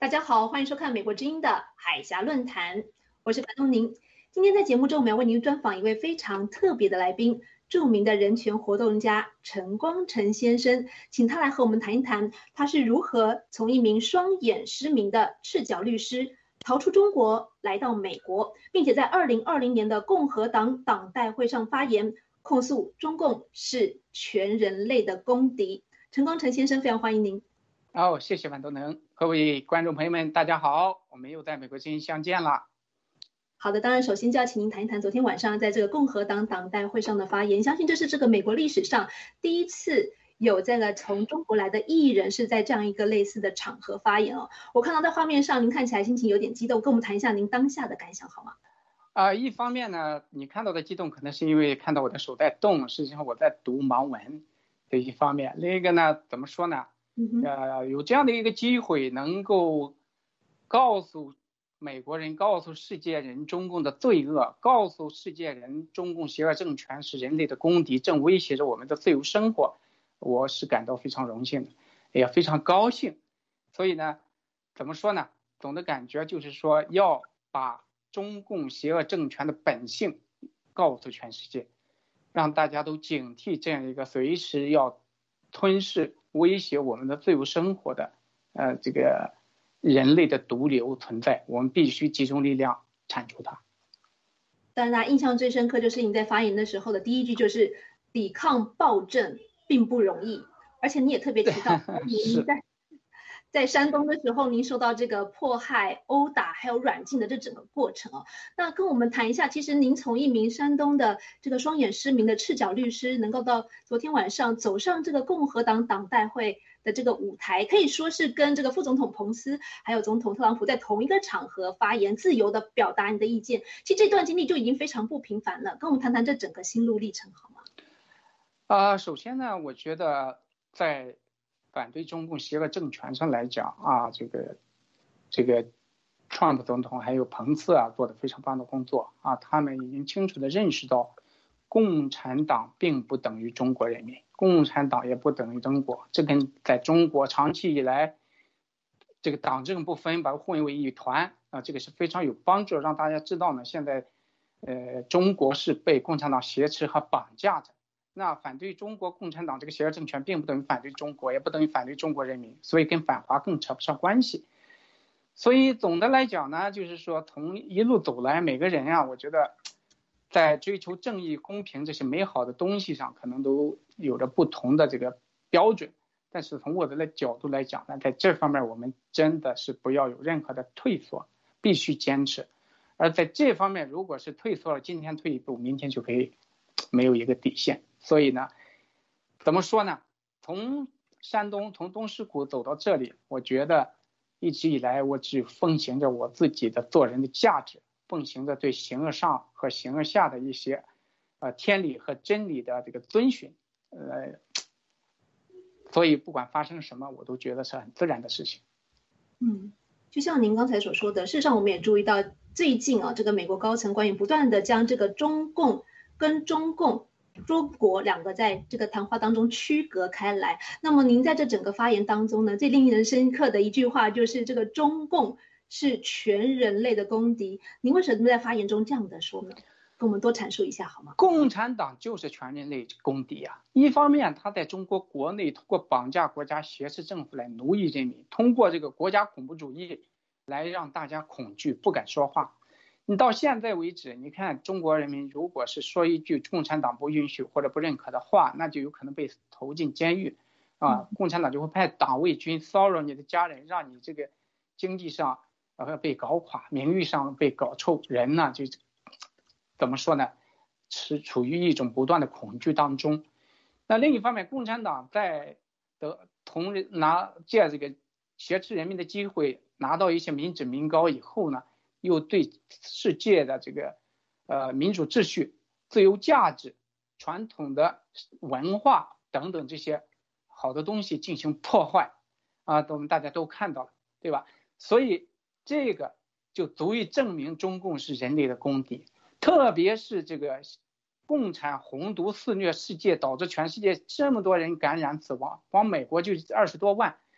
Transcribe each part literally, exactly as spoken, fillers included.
大家好，欢迎收看美国之音的海峡论坛，我是樊东宁。今天在节目中，我们要为您专访一位非常特别的来宾，著名的人权活动家陈光诚先生，请他来和我们谈一谈，他是如何从一名双眼失明的赤脚律师逃出中国，来到美国，并且在二零二零年的共和党党代会上发言，控诉中共是全人类的公敌。陈光诚先生，非常欢迎您。 哦，谢谢樊东能，各位观众朋友们，大家好，我们又在美国之音相见了。 好的，当然首先就要请您谈一谈昨天晚上在这个共和党党代会上的发言，相信这是这个美国历史上第一次有这个从中国来的艺人是在这样一个类似的场合发言哦。我看到在画面上您看起来心情有点激动，跟我们谈一下您当下的感想好吗？ 啊、呃，一方面呢，你看到的激动可能是因为看到我的手在动，实际上我在读盲文这一方面，另一个呢，怎么说呢？呃，有这样的一个机会，能够告诉美国人、告诉世界人中共的罪恶，告诉世界人中共邪恶政权是人类的公敌，正威胁着我们的自由生活，我是感到非常荣幸的，也非常高兴。所以呢，怎么说呢？总的感觉就是说，要把中共邪恶政权的本性告诉全世界，让大家都警惕这样一个随时要吞噬威胁我们的自由生活的呃这个人类的毒瘤存在，我们必须集中力量铲除它。 当然大家印象最深刻就是你在发言的时候的第一句就是抵抗暴政并不容易，而且你也特别提到你在在山东的时候您受到这个迫害、殴打还有软禁的这整个过程哦。那跟我们谈一下，其实您从一名山东的这个双眼失明的赤脚律师，能够到昨天晚上走上这个共和党党代会的这个舞台，可以说是跟这个副总统彭斯还有总统特朗普在同一个场合发言，自由的表达你的意见。其实这段经历就已经非常不平凡了，跟我们谈谈这整个心路历程好吗？ 啊、呃，首先呢，我觉得在反对中共邪恶政权上来讲啊，这个这个川普总统还有彭斯啊做的非常棒的工作啊，他们已经清楚地认识到，共产党并不等于中国人民，共产党也不等于中国，这跟在中国长期以来这个党政不分，把它混为一团啊，这个是非常有帮助，让大家知道呢，现在呃中国是被共产党挟持和绑架着。那反对中国共产党这个邪恶政权并不等于反对中国，也不等于反对中国人民，所以跟反华更扯不上关系。所以总的来讲呢，就是说从一路走来，每个人啊，我觉得在追求正义、公平这些美好的东西上，可能都有着不同的这个标准。但是从我的角度来讲呢，在这方面我们真的是不要有任何的退缩，必须坚持。而在这方面，如果是退缩了，今天退一步，明天就可以没有一个底线。所以呢，怎么说呢？从山东从东石谷走到这里，我觉得一直以来我只奉行着我自己的做人的价值，奉行着对形而上和形而下的一些呃天理和真理的这个遵循，呃，所以不管发生什么，我都觉得是很自然的事情。 嗯，就像您刚才所说的，事实上我们也注意到最近啊，这个美国高层官员不断的将这个中共跟中共中国两个在这个谈话当中区隔开来。那么您在这整个发言当中呢，最令人深刻的一句话就是这个中共是全人类的公敌。您为什么在发言中这样的说呢？跟我们多阐述一下好吗？ 共产党就是全人类公敌啊！一方面，他在中国国内通过绑架国家、挟持政府来奴役人民，通过这个国家恐怖主义来让大家恐惧，不敢说话。你到现在为止，你看中国人民如果是说一句共产党不允许或者不认可的话，那就有可能被投进监狱啊！共产党就会派党卫军骚扰你的家人，让你这个经济上呃被搞垮，名誉上被搞臭，人呢就怎么说呢？是处于一种不断的恐惧当中。那另一方面，共产党在的同拿借这个挟持人民的机会，拿到一些民脂民膏以后呢，又对世界的这个呃民主秩序、自由价值、传统的文化等等这些好的东西进行破坏啊，我们大家都看到了，对吧？所以这个就足以证明中共是人类的公敌，特别是这个共产洪毒肆虐世界，导致全世界这么多人感染死亡，光美国就二十多万。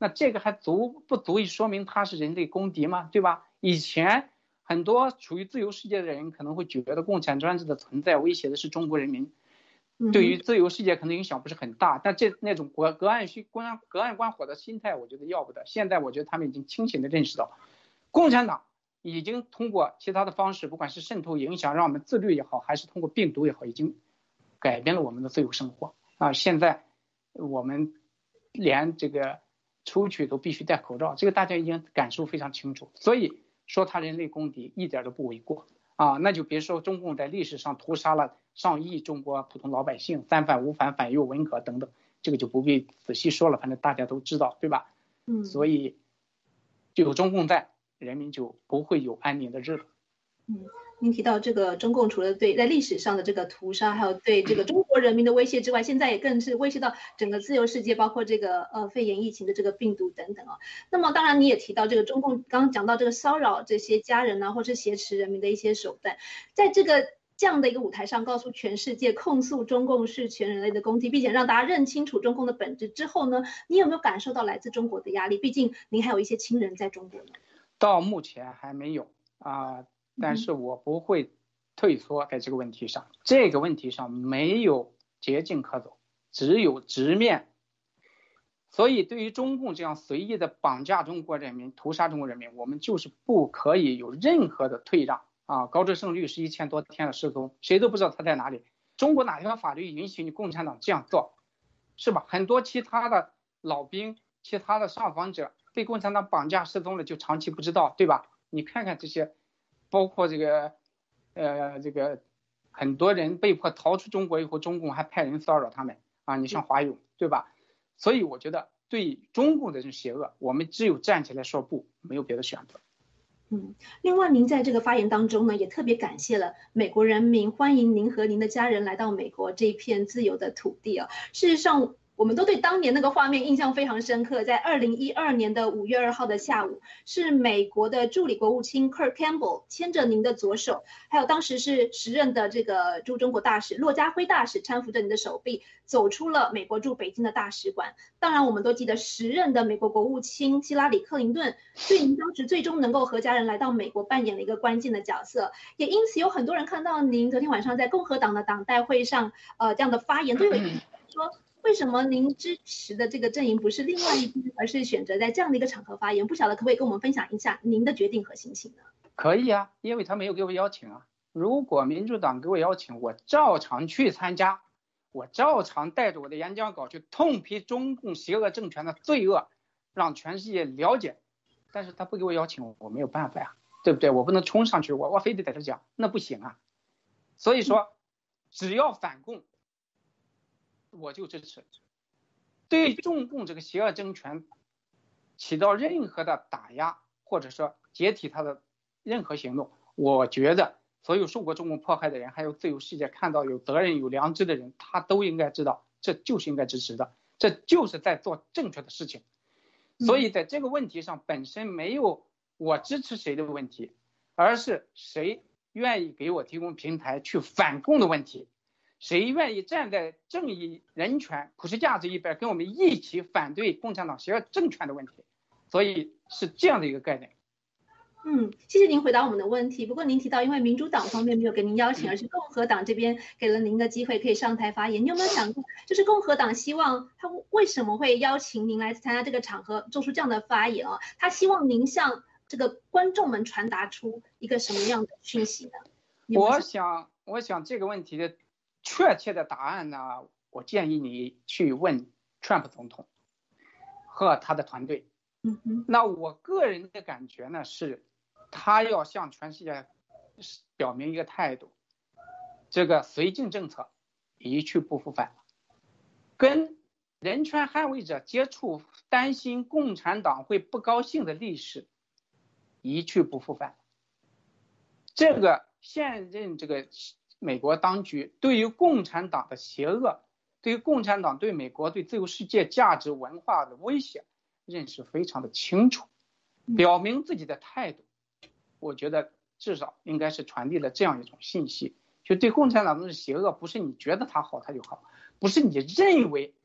那这个还足不足以说明他是人类公敌吗？对吧？以前很多处于自由世界的人可能会觉得共产专制的存在威胁的是中国人民，对于自由世界可能影响不是很大，但这那种隔隔岸须观隔岸观火的心态，我觉得要不得。现在我觉得他们已经清醒地认识到，共产党已经通过其他的方式，不管是渗透影响，让我们自律也好，还是通过病毒也好，已经改变了我们的自由生活啊！现在我们连这个出去都必须戴口罩，这个大家已经感受非常清楚。所以说他人类公敌一点都不为过啊！那就别说中共在历史上屠杀了上亿中国普通老百姓，三反五反反右文革等等，这个就不必仔细说了，反正大家都知道，对吧？嗯，所以有中共在，人民就不会有安宁的日子。 嗯，您提到这个中共除了对在历史上的这个屠杀，还有对这个中国人民的威胁之外，现在也更是威胁到整个自由世界，包括这个呃肺炎疫情的这个病毒等等啊。那么当然你也提到这个中共刚刚讲到这个骚扰这些家人啊，或是挟持人民的一些手段，在这个这样的一个舞台上，告诉全世界控诉中共是全人类的公敌，并且让大家认清楚中共的本质之后呢，你有没有感受到来自中国的压力？毕竟您还有一些亲人在中国呢。 到目前还没有啊。但是我不会退缩在这个问题上，这个问题上没有捷径可走，只有直面。所以对于中共这样随意的绑架中国人民、屠杀中国人民，我们就是不可以有任何的退让啊！高志胜律师一千多天的失踪，谁都不知道他在哪里。中国哪条法律允许你共产党这样做，是吧？很多其他的老兵、其他的上访者被共产党绑架失踪了，就长期不知道，对吧？你看看这些。包括这个，呃，这个很多人被迫逃出中国以后，中共还派人骚扰他们啊！你像华勇，对吧？所以我觉得对中共的这种邪恶，我们只有站起来说不，没有别的选择。 嗯，另外您在这个发言当中呢，也特别感谢了美国人民，欢迎您和您的家人来到美国这一片自由的土地啊。事实上，我们都对当年那个画面印象非常深刻。在二零一二年的五月二号的下午，是美国的助理国务卿 Kurt Campbell 牵着您的左手，还有当时是时任的这个驻中国大使骆家辉大使搀扶着您的手臂，走出了美国驻北京的大使馆。当然，我们都记得时任的美国国务卿希拉里克林顿对您当时最终能够和家人来到美国扮演了一个关键的角色。也因此有很多人看到您昨天晚上在共和党的党代会上，呃，这样的发言，都有说。为什么您支持的这个阵营不是另外一边，而是选择在这样的一个场合发言？不晓得可不可以跟我们分享一下您的决定和心情呢？ 可以啊，因为他没有给我邀请啊。如果民主党给我邀请，我照常去参加，我照常带着我的演讲稿去痛批中共邪恶政权的罪恶，让全世界了解。但是他不给我邀请，我没有办法呀，对不对？我不能冲上去，我我非得在这讲，那不行啊。所以说，只要反共，我就支持。对中共这个邪恶政权起到任何的打压或者说解体他的任何行动，我觉得所有受过中共迫害的人，还有自由世界看到有责任有良知的人，他都应该知道这就是应该支持的，这就是在做正确的事情。所以在这个问题上本身没有我支持谁的问题，而是谁愿意给我提供平台去反共的问题，谁愿意站在正义、人权、普世价值一边，跟我们一起反对共产党邪恶政权的问题。所以是这样的一个概念。 嗯，谢谢您回答我们的问题。不过您提到，因为民主党方面没有给您邀请，而是共和党这边给了您的机会可以上台发言。你有没有想过，就是共和党希望他为什么会邀请您来参加这个场合，做出这样的发言啊？他希望您向这个观众们传达出一个什么样的讯息呢？ 我想，我想这个问题的确切的答案呢，我建议你去问 Trump 总统和他的团队。 嗯哼， 那我个人的感觉呢是，他要向全世界表明一个态度，这个绥靖政策一去不复返了，跟人权捍卫者接触担心共产党会不高兴的历史一去不复返了。这个现任这个美国当局对于共产党的邪恶，对于共产党对美国对自由世界价值文化的威胁认识非常的清楚，表明自己的态度，我觉得至少应该是传递了这样一种信息，就对共产党的邪恶不是你觉得他好他就好，不是你认为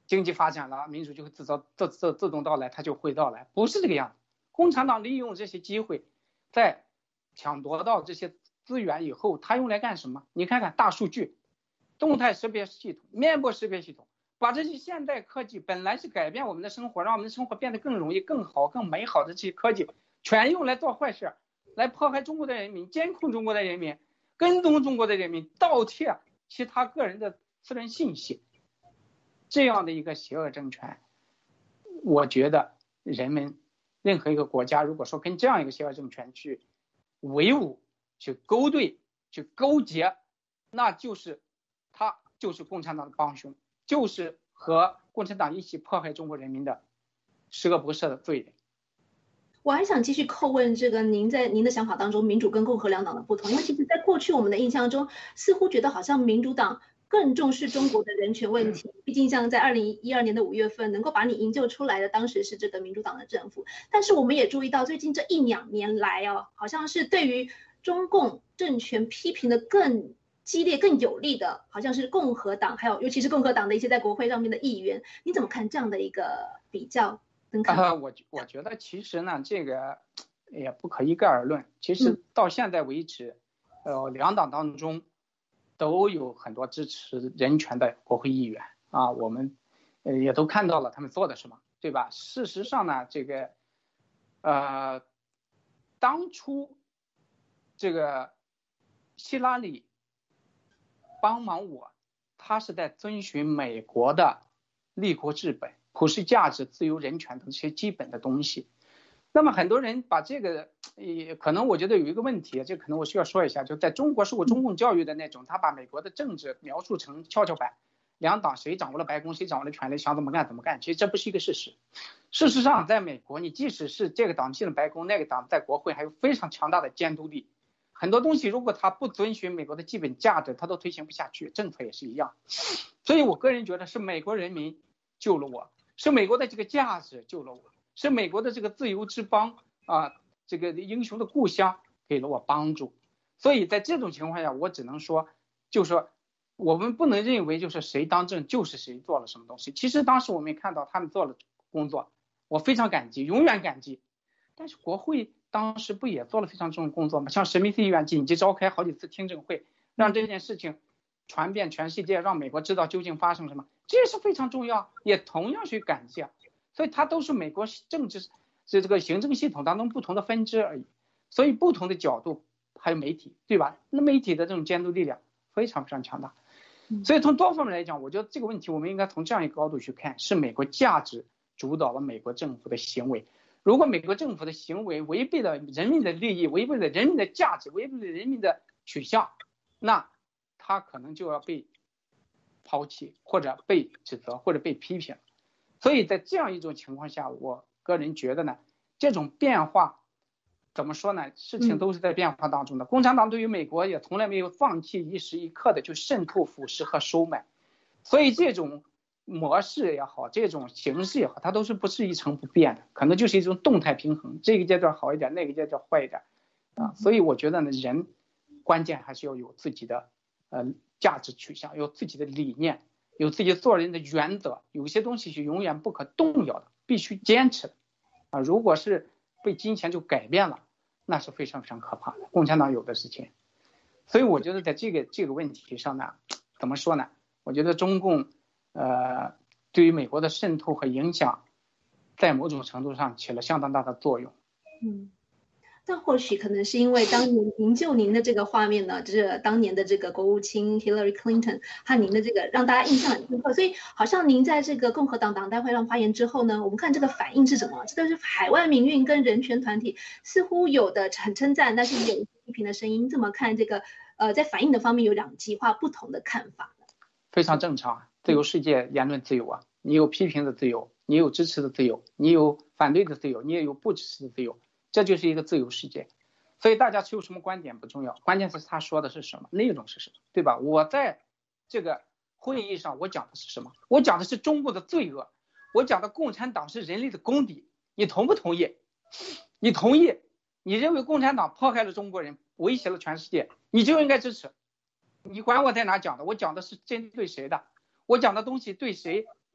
经济发展了，民主就会自造自自自动到来，它就会到来，不是这个样子。共产党利用这些机会，在抢夺到这些资源以后，它用来干什么？你看看大数据、动态识别系统、面部识别系统，把这些现代科技本来是改变我们的生活，让我们的生活变得更容易、更好、更美好的这些科技，全用来做坏事，来迫害中国的人民，监控中国的人民，跟踪中国的人民，盗窃其他个人的私人信息。这样的一个邪恶政权，我觉得人们任何一个国家如果说跟这样一个邪恶政权去为伍、去勾兑、去勾结，那就是他就是共产党的帮凶，就是和共产党一起迫害中国人民的十恶不赦的罪人。 我还想继续叩问这个您在您的想法当中，民主跟共和两党的不同，因为其实在过去我们的印象中，似乎觉得好像民主党更重视中国的人权问题，毕竟像在二零一二年的五月份能够把你营救出来的，当时是这个民主党的政府。但是我们也注意到最近这一两年来哦，好像是对于中共政权批评的更激烈、更有力的，好像是共和党，还有尤其是共和党的一些在国会上面的议员。你怎么看这样的一个比较跟看法？ 呃、我我觉得其实呢，这个也不可一概而论。其实到现在为止，嗯、呃，两党当中都有很多支持人权的国会议员啊，我们呃也都看到了他们做的什么，对吧？事实上呢，这个呃，当初这个希拉里帮忙我，他是在遵循美国的立国治本、普世价值、自由人权的这些基本的东西。那么很多人把这个，也可能我觉得有一个问题，这可能我需要说一下，就在中国受过中共教育的那种，他把美国的政治描述成跷跷板，两党谁掌握了白宫，谁掌握了权力，想怎么干怎么干。其实这不是一个事实。事实上，在美国，你即使是这个党进了白宫，那个党在国会还有非常强大的监督力，很多东西如果他不遵循美国的基本价值，他都推行不下去。政策也是一样。所以我个人觉得是美国人民救了我，是美国的这个价值救了我。是美国的这个自由之邦啊，这个英雄的故乡给了我帮助，所以在这种情况下，我只能说，就是说，我们不能认为就是谁当政就是谁做了什么东西。其实当时我们也看到他们做了工作，我非常感激，永远感激。但是国会当时不也做了非常重要的工作吗？像史密斯议员紧急召开好几次听证会，让这件事情传遍全世界，让美国知道究竟发生什么，这是非常重要，也同样去感谢。所以它都是美国政治这这个行政系统当中不同的分支而已，所以不同的角度还有媒体，对吧？那媒体的这种监督力量非常非常强大，所以从多方面来讲，我觉得这个问题我们应该从这样一个高度去看，是美国价值主导了美国政府的行为。如果美国政府的行为违背了人民的利益，违背了人民的价值，违背了人民的取向，那他可能就要被抛弃，或者被指责，或者被批评。所以在这样一种情况下，我个人觉得呢，这种变化怎么说呢？事情都是在变化当中的。共产党对于美国也从来没有放弃一时一刻的就渗透、腐蚀和收买，所以这种模式也好，这种形式也好，它都是不是一成不变的，可能就是一种动态平衡，这个阶段好一点，那个阶段坏一点啊。所以我觉得呢，人关键还是要有自己的呃价值取向，有自己的理念。有自己做人的原则，有些东西是永远不可动摇的，必须坚持的啊！如果是被金钱就改变了，那是非常非常可怕的。共产党有的是钱，所以我觉得在这个这个问题上呢，怎么说呢？我觉得中共呃对于美国的渗透和影响，在某种程度上起了相当大的作用。 嗯。但或许可能是因为当年营救您的这个画面呢，就是当年的这个国务卿 Hillary Clinton 和您的这个让大家印象很深刻，所以好像您在这个共和党党代会上发言之后呢，我们看这个反应是什么？这个是海外民运跟人权团体似乎有的很称赞，但是也有批评的声音。怎么看这个呃在反应的方面有两极化不同的看法呢？ 非常正常，自由世界言论自由啊，你有批评的自由，你有支持的自由，你有反对的自由，你也有不支持的自由。这就是一个自由世界，所以大家持有什么观点不重要，关键是他说的是什么，内容是什么，对吧？我在这个会议上我讲的是什么？我讲的是中国的罪恶，我讲的共产党是人类的公敌，你同不同意？你同意？你认为共产党迫害了中国人，威胁了全世界，你就应该支持。你管我在哪讲的，我讲的是针对谁的，我讲的东西对谁打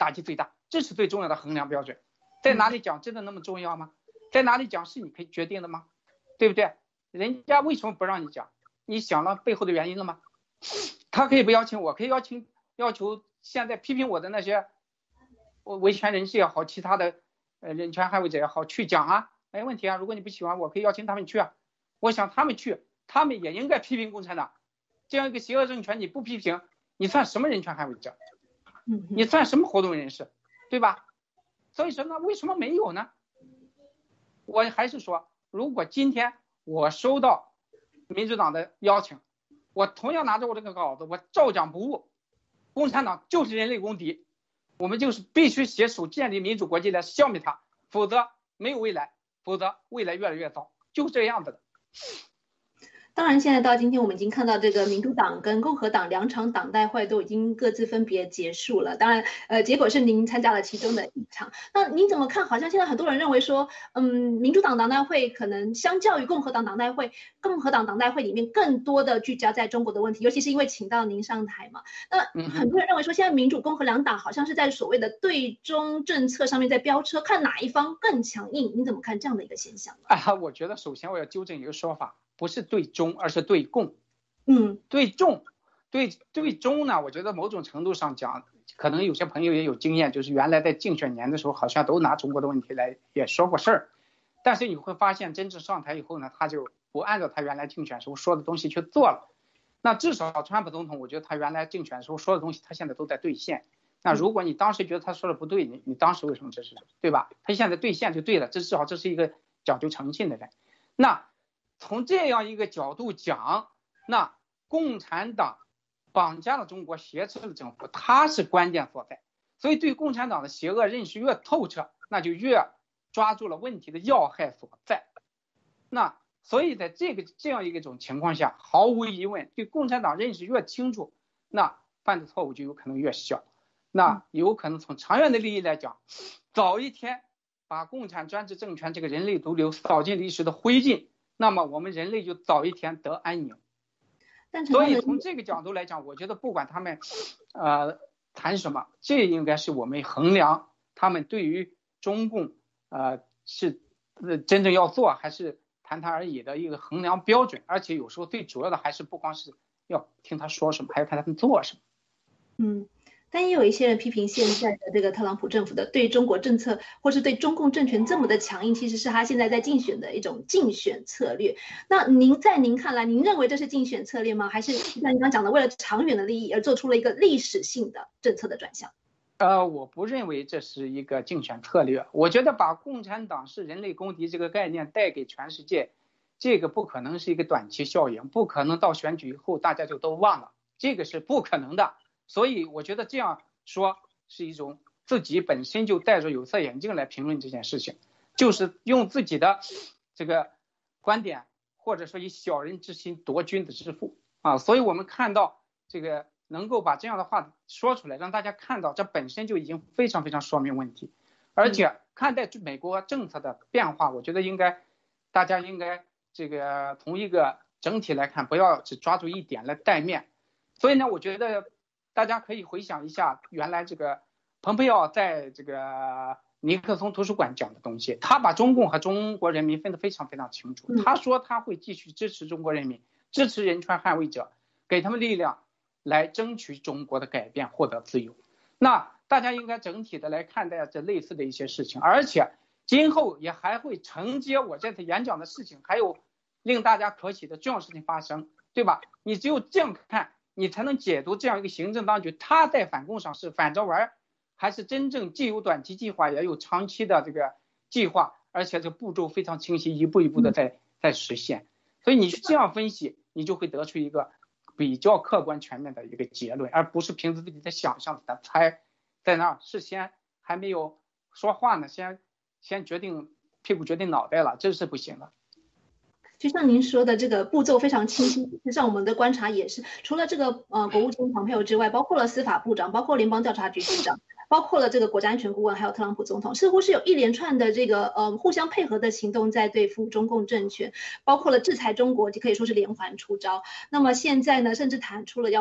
打击最大，这是最重要的衡量标准。在哪里讲真的那么重要吗？在哪里讲是你可以决定的吗？对不对？人家为什么不让你讲？你想了背后的原因了吗？他可以不邀请我，可以邀请要求现在批评我的那些维权人士也好，其他的呃人权捍卫者也好去讲啊，没问题啊。如果你不喜欢我，可以邀请他们去啊。我想他们去，他们也应该批评共产党这样一个邪恶政权，你不批评，你算什么人权捍卫者？你算什么活动人士，对吧？所以说呢，为什么没有呢？我还是说，如果今天我收到民主党的邀请，我同样拿着我这个稿子，我照讲不误。共产党就是人类公敌，我们就是必须携手建立民主国家来消灭它，否则没有未来，否则未来越来越糟，就是这样子的。 当然，现在到今天，我们已经看到这个民主党跟共和党两场党代会都已经各自分别结束了。当然，呃，结果是您参加了其中的一场。那您怎么看？好像现在很多人认为说，嗯，民主党党代会可能相较于共和党党代会，共和党党代会里面更多的聚焦在中国的问题，尤其是因为请到您上台嘛。那很多人认为说，现在民主共和两党好像是在所谓的对中政策上面在飙车，看哪一方更强硬。你怎么看这样的一个现象呢？ 啊，我觉得首先我要纠正一个说法。不是对中，而是对共。 嗯， 对中，对对中呢？我觉得某种程度上讲，可能有些朋友也有经验，就是原来在竞选年的时候，好像都拿中国的问题来也说过事儿。但是你会发现，真正上台以后呢，他就不按照他原来竞选时候说的东西去做了。那至少川普总统，我觉得他原来竞选时候说的东西，他现在都在兑现。那如果你当时觉得他说的不对，你你当时为什么支持他？对吧？他现在兑现就对了，这至少这是一个讲究诚信的人。那从这样一个角度讲，那共产党绑架了中国，挟持了政府，它是关键所在。所以对共产党的邪恶认识越透彻，那就越抓住了问题的要害所在。那所以在这个这样一种情况下，毫无疑问，对共产党认识越清楚，那犯的错误就有可能越小。那有可能从长远的利益来讲，早一天把共产专制政权这个人类毒瘤扫进历史的灰烬，那么我们人类就早一天得安宁。所以从这个角度来讲，我觉得不管他们呃谈什么，这应该是我们衡量他们对于中共呃是呃真正要做还是谈谈而已的一个衡量标准。而且有时候最主要的还是不光是要听他说什么，还要看他们做什么。 嗯。但也有一些人批评现在的这个特朗普政府的对中国政策，或是对中共政权这么的强硬，其实是他现在在竞选的一种竞选策略。那您在您看来，您认为这是竞选策略吗？还是像您刚讲的，为了长远的利益而做出了一个历史性的政策的转向？ 呃，我不认为这是一个竞选策略。我觉得把共产党是人类公敌这个概念带给全世界，这个不可能是一个短期效应，不可能到选举以后大家就都忘了，这个是不可能的。所以我觉得这样说是一种自己本身就戴着有色眼镜来评论这件事情，就是用自己的这个观点，或者说以小人之心夺君子之腹啊。所以我们看到这个能够把这样的话说出来，让大家看到，这本身就已经非常非常说明问题。而且看待美国政策的变化，我觉得应该大家应该这个从一个整体来看，不要只抓住一点来带面。所以呢，我觉得大家可以回想一下原来这个蓬佩奥在这个尼克松图书馆讲的东西，他把中共和中国人民分得非常非常清楚。他说他会继续支持中国人民，支持人权捍卫者，给他们力量来争取中国的改变，获得自由。那大家应该整体的来看待这类似的一些事情，而且今后也还会承接我这次演讲的事情，还有令大家可喜的重要事情发生，对吧？你只有这样看，你才能解读这样一个行政当局，他在反共上是反着玩，还是真正既有短期计划也有长期的这个计划，而且这步骤非常清晰，一步一步的在在实现。所以你去这样分析，你就会得出一个比较客观全面的一个结论，而不是凭自己的想象的猜，在那儿事先还没有说话呢，先先决定屁股决定脑袋了，这是不行的。 就像您说的，这个步骤非常清晰。实际上，我们的观察也是，除了这个呃国务卿蓬佩奥之外，包括了司法部长，包括联邦调查局局长，包括了这个国家安全顾问，还有特朗普总统，似乎是有一连串的这个呃互相配合的行动在对付中共政权，包括了制裁中国，可以说是连环出招。那么现在呢，甚至谈出了要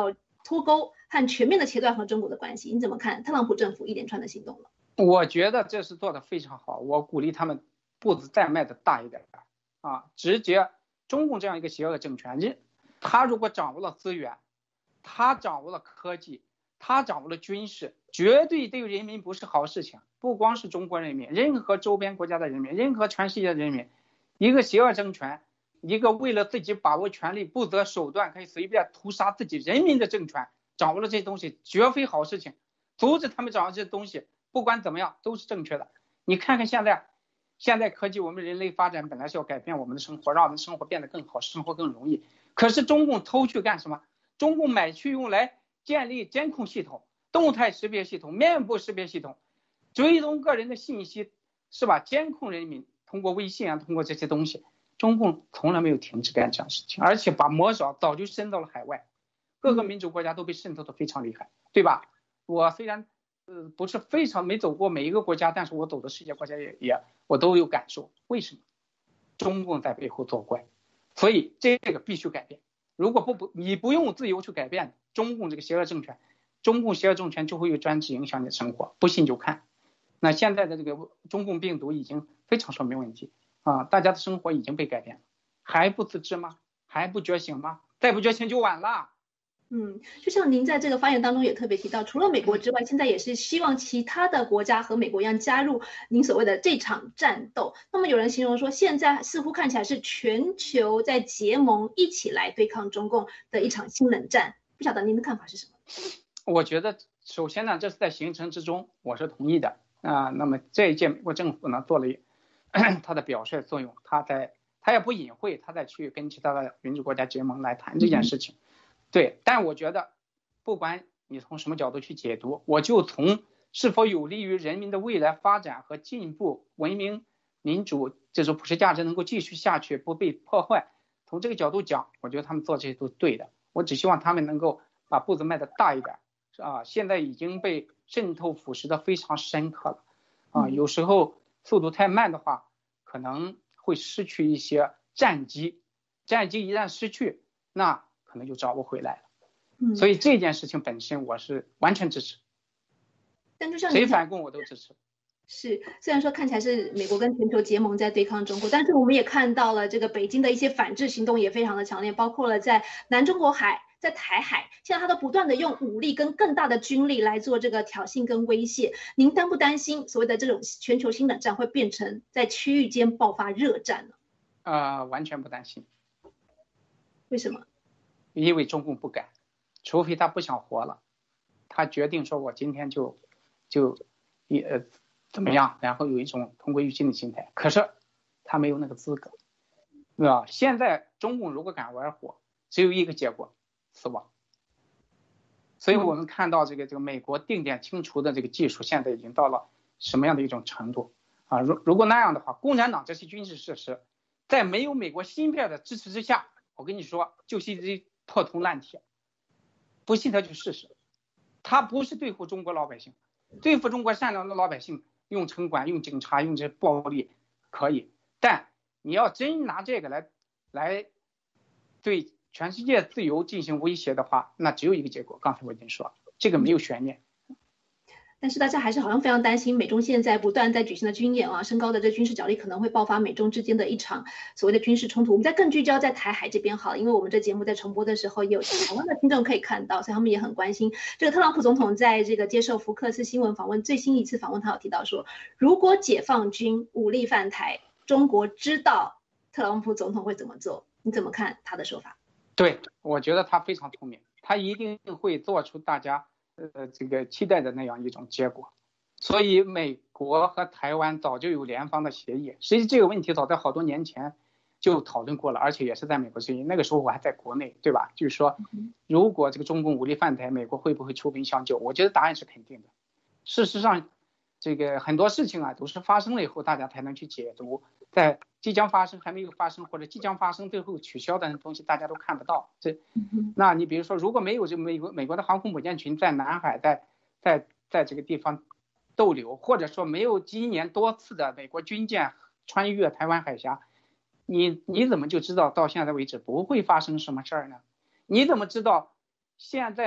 脱钩和全面的切断和中国的关系。你怎么看特朗普政府一连串的行动呢？ 我觉得这是做得非常好，我鼓励他们步子再迈的大一点啊，直接中共这样一个邪恶政权，他如果掌握了资源，他掌握了科技，他掌握了军事，绝对对人民不是好事情。不光是中国人民，任何周边国家的人民，任何全世界的人民，一个邪恶政权，一个为了自己把握权力不择手段可以随便屠杀自己人民的政权，掌握了这些东西绝非好事情。阻止他们掌握这些东西，不管怎么样都是正确的。你看看现在现在科技，我们人类发展本来是要改变我们的生活，让我们生活变得更好，生活更容易，可是中共偷去干什么？中共买去用来建立监控系统、动态识别系统、面部识别系统，追踪个人的信息，是吧？监控人民，通过微信啊，通过这些东西，中共从来没有停止干这样事情，而且把魔爪早就伸到了海外，各个民主国家都被渗透的非常厉害，对吧？我虽然呃不是非常没走过每一个国家，但是我走的世界国家也也我都有感受。为什么？中共在背后作怪，所以这个必须改变。如果不不你不用自由去改变中共这个邪恶政权，中共邪恶政权就会有专制影响你的生活，不信就看。那现在的这个中共病毒已经非常说明问题啊，大家的生活已经被改变了，还不自知吗？还不觉醒吗？再不觉醒就晚了。 嗯，就像您在这个发言当中也特别提到，除了美国之外，现在也是希望其他的国家和美国一样加入您所谓的这场战斗。那么有人形容说，现在似乎看起来是全球在结盟一起来对抗中共的一场新冷战，不晓得您的看法是什么？ 我觉得首先呢，这是在形成之中，我是同意的啊。那么这一届美国政府呢，做了他的表率作用，他在他也不隐晦，他在去跟其他的民主国家结盟来谈这件事情。对，但我觉得不管你从什么角度去解读，我就从是否有利于人民的未来发展和进步、文明、民主这种普世价值能够继续下去，不被破坏，从这个角度讲，我觉得他们做这些都对的。我只希望他们能够把步子迈得大一点啊！现在已经被渗透腐蚀的非常深刻了啊！有时候速度太慢的话，可能会失去一些战机，战机一旦失去，那可能就找不回来了。所以这件事情本身我是完全支持， 但就像谁反共我都支持。 是，虽然说看起来是美国跟全球结盟在对抗中国，但是我们也看到了这个北京的一些反制行动也非常的强烈，包括了在南中国海、在台海，现在他都不断的用武力跟更大的军力来做这个挑衅跟威胁。您担不担心所谓的这种全球新冷战会变成在区域间爆发热战呢？ 呃，完全不担心。 为什么？ 因为中共不敢，除非他不想活了，他决定说我今天就就也呃怎么样，然后有一种同归于尽的心态，可是他没有那个资格，对吧？现在中共如果敢玩火，只有一个结果，死亡。所以我们看到这个这个美国定点清除的这个技术现在已经到了什么样的一种程度啊？如如果那样的话，共产党这些军事设施在没有美国芯片的支持之下，我跟你说就是一只破铜烂铁，不信他去试试。他不是对付中国老百姓，对付中国善良的老百姓用城管、用警察、用这暴力可以，但你要真拿这个来来对全世界自由进行威胁的话，那只有一个结果，刚才我已经说了，这个没有悬念。 但是大家还是好像非常担心美中现在不断在举行的军演啊，升高的这军事角力可能会爆发美中之间的一场所谓的军事冲突。我们再更聚焦在台海这边好了，因为我们这节目在重播的时候也有台湾的听众可以看到，所以他们也很关心。这个特朗普总统在这个接受福克斯新闻访问最新一次访问，他有提到说，如果解放军武力犯台，中国知道特朗普总统会怎么做，你怎么看他的说法？ 对，我觉得他非常聪明，他一定会做出大家呃，这个期待的那样一种结果，所以美国和台湾早就有联防的协议。实际这个问题早在好多年前就讨论过了，而且也是在美国协议。那个时候我还在国内，对吧？就是说，如果这个中共武力犯台，美国会不会出兵相救？我觉得答案是肯定的。事实上，这个很多事情啊，都是发生了以后大家才能去解读，在即将发生、还没有发生或者即将发生最后取消的东西，大家都看不到。这，那你比如说，如果没有这美国美国的航空母舰群在南海在在在这个地方逗留，或者说没有今年多次的美国军舰穿越台湾海峡，你你怎么就知道到现在为止不会发生什么事儿呢？你怎么知道现在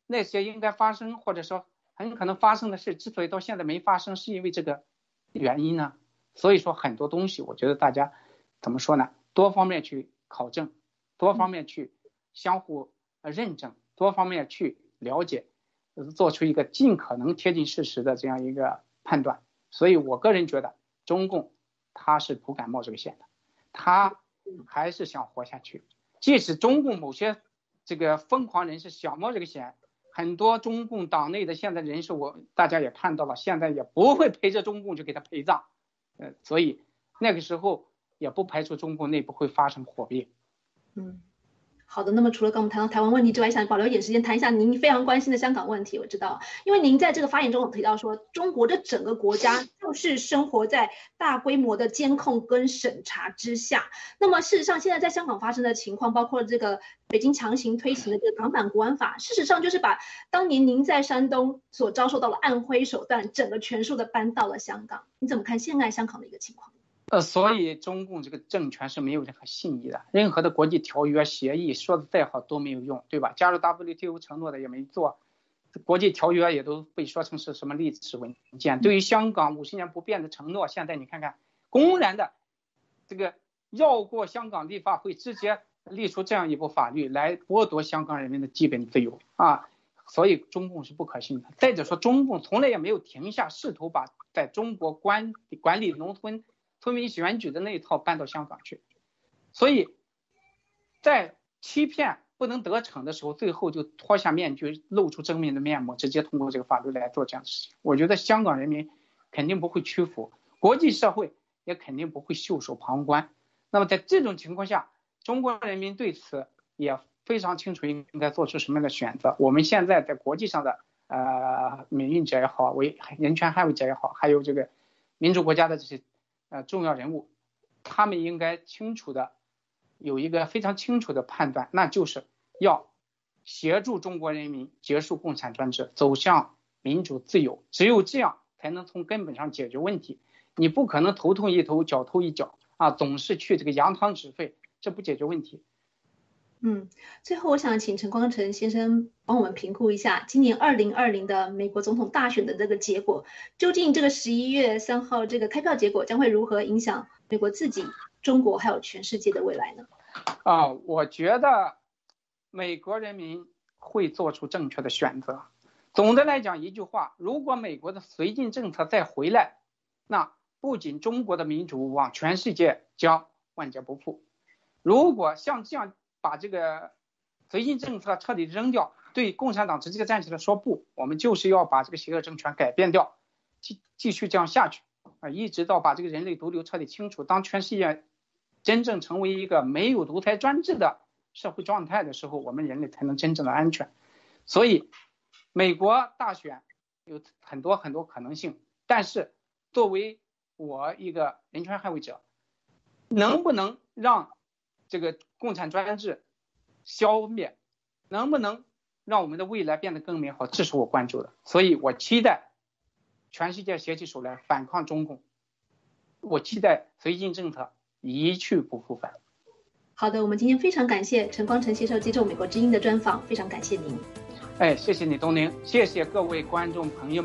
那些应该发生或者说很可能发生的事，之所以到现在没发生，是因为这个原因呢？所以说很多东西，我觉得大家怎么说呢？多方面去考证，多方面去相互认证，多方面去了解，做出一个尽可能贴近事实的这样一个判断。所以我个人觉得，中共他是不敢冒这个险的，他还是想活下去。即使中共某些这个疯狂人士想冒这个险，很多中共党内的现在人士，我大家也看到了，现在也不会陪着中共就给他陪葬，呃，所以那个时候也不排除中共内部会发生火并。 嗯。好的，那么除了跟我们谈到台湾问题之外，想保留一点时间谈一下您非常关心的香港问题。我知道，因为您在这个发言中有提到说，中国的整个国家就是生活在大规模的监控跟审查之下。那么事实上，现在在香港发生的情况，包括这个北京强行推行的这个港版国安法，事实上就是把当年您在山东所遭受到的暗灰手段，整个全数的搬到了香港。你怎么看现在香港的一个情况？ 呃，所以中共这个政权是没有任何信义的，任何的国际条约协议说的再好都没有用，对吧？加入 W T O 承诺的也没做，国际条约也都被说成是什么历史文件。对于香港五十年不变的承诺，现在你看看，公然的这个绕过香港立法会，直接立出这样一部法律来剥夺香港人民的基本自由啊！所以中共是不可信的。再者说，中共从来也没有停下试图把在中国管管理农村村民选举的那一套搬到香港去，所以在欺骗不能得逞的时候，最后就脱下面具，露出真面的面目，直接通过这个法律来做这样的事情。我觉得香港人民肯定不会屈服，国际社会也肯定不会袖手旁观。那么在这种情况下，中国人民对此也非常清楚应该做出什么样的选择。我们现在在国际上的呃民运者也好，为人权捍卫者也好，还有这个民主国家的这些呃，重要人物，他们应该清楚的有一个非常清楚的判断，那就是要协助中国人民结束共产专制，走向民主自由。只有这样才能从根本上解决问题。你不可能头痛一头，脚痛一脚啊，总是去这个扬汤止沸，这不解决问题。 嗯，最后我想请陈光诚先生帮我们评估一下今年二零二零的美国总统大选的这个结果，究竟这个十一月三号这个开票结果将会如何影响美国自己、中国还有全世界的未来呢？ 啊，我觉得美国人民会做出正确的选择。总的来讲一句话，如果美国的绥靖政策再回来，那不仅中国的民主无望，全世界将万劫不复。如果像这样把这个绥靖政策彻底扔掉，对共产党直接站起来说不，我们就是要把这个邪恶政权改变掉，继继续这样下去啊，一直到把这个人类毒瘤彻底清除。当全世界真正成为一个没有独裁专制的社会状态的时候，我们人类才能真正的安全。所以美国大选有很多很多可能性，但是作为我一个人权捍卫者，能不能让这个共产专制消灭，能不能让我们的未来变得更美好，这是我关注的。所以我期待全世界携起手来反抗中共，我期待绥靖政策一去不复返。 好的，我们今天非常感谢陈光诚先生接受美国之音的专访，非常感谢您。 哎，谢谢你东宁，谢谢各位观众朋友。